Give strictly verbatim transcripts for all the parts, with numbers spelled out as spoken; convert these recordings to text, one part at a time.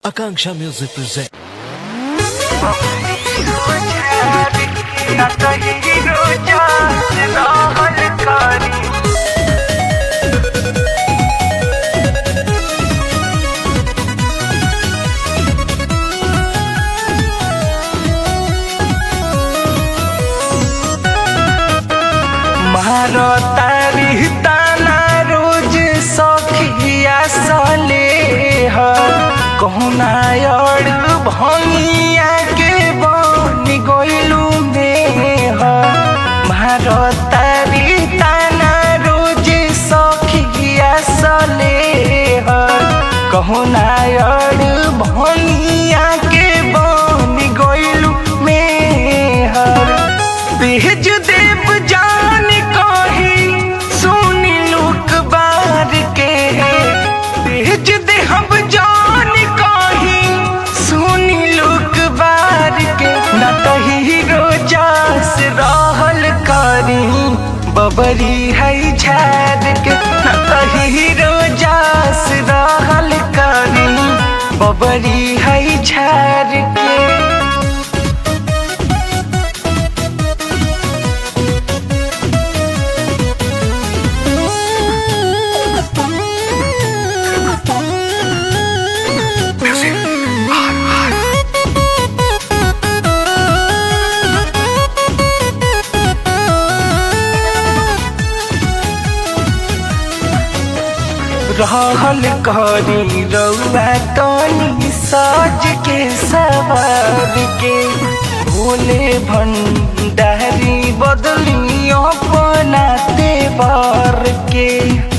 Akanksha Music presents. मारो तारी ताना रोज सखिया सले कहना और भंगिया के बनी गोइलू में मारो तारी ताना रोज सखिया सले कहना और भंगिया के बनी गोइलू में बेज देव जान कही सुनी लुक बार के बेज दे हम जान कही सुनी लुक बार के न कही रोजास रहल करी बबरी है झाड़ के न कही रोजास रहल करी बबरी है झाड़ के रहल करी रउआ तनी साज के सवार के भोले भंडारी बदली अपना तेवर के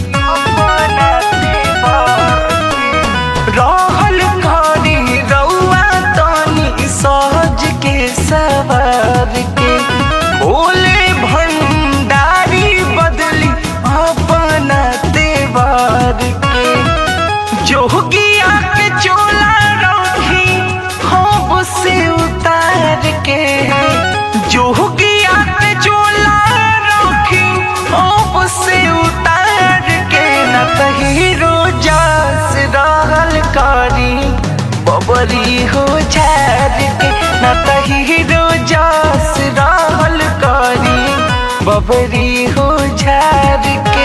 रहल करी रउआ तनी साज के सवार के भोले भंडारी बदली अपना तेवर जोगिया के चोला रखी होब से उतार के जोगिया के चोला रखी होब से उतार के न तही रोजास रहल करी बबरी हो झाड़ के न तही रोजास रहल करी बबरी हो झाड़ के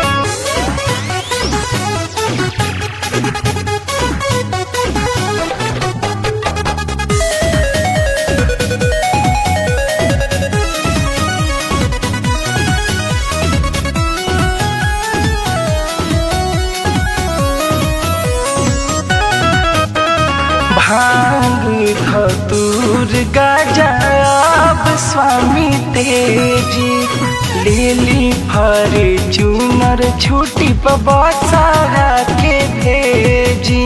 भांग धतूर गजब स्वामी तेजी लेली फरे चुनर छुट्टी पर बसारा के भेजी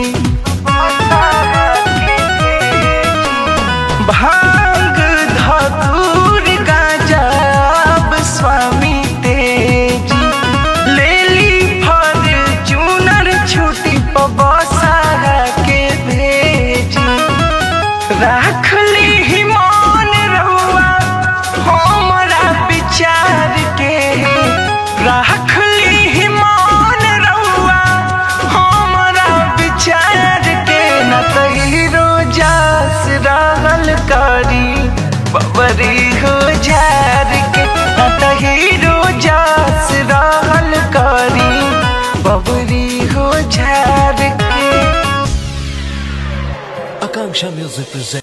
भांग धतूर गजब स्वामी तेजी लेली फरे चुनर छुट्टी पर बसारा के रख ली मान रहुआ हमरा विचार के रख ली मान रहुआ हमरा विचार के न तही रोजास रहल करी बबरी हो झाड़ के न तही रोजास रहल करी बबरी हो झाड़ के Akanksha Music presents.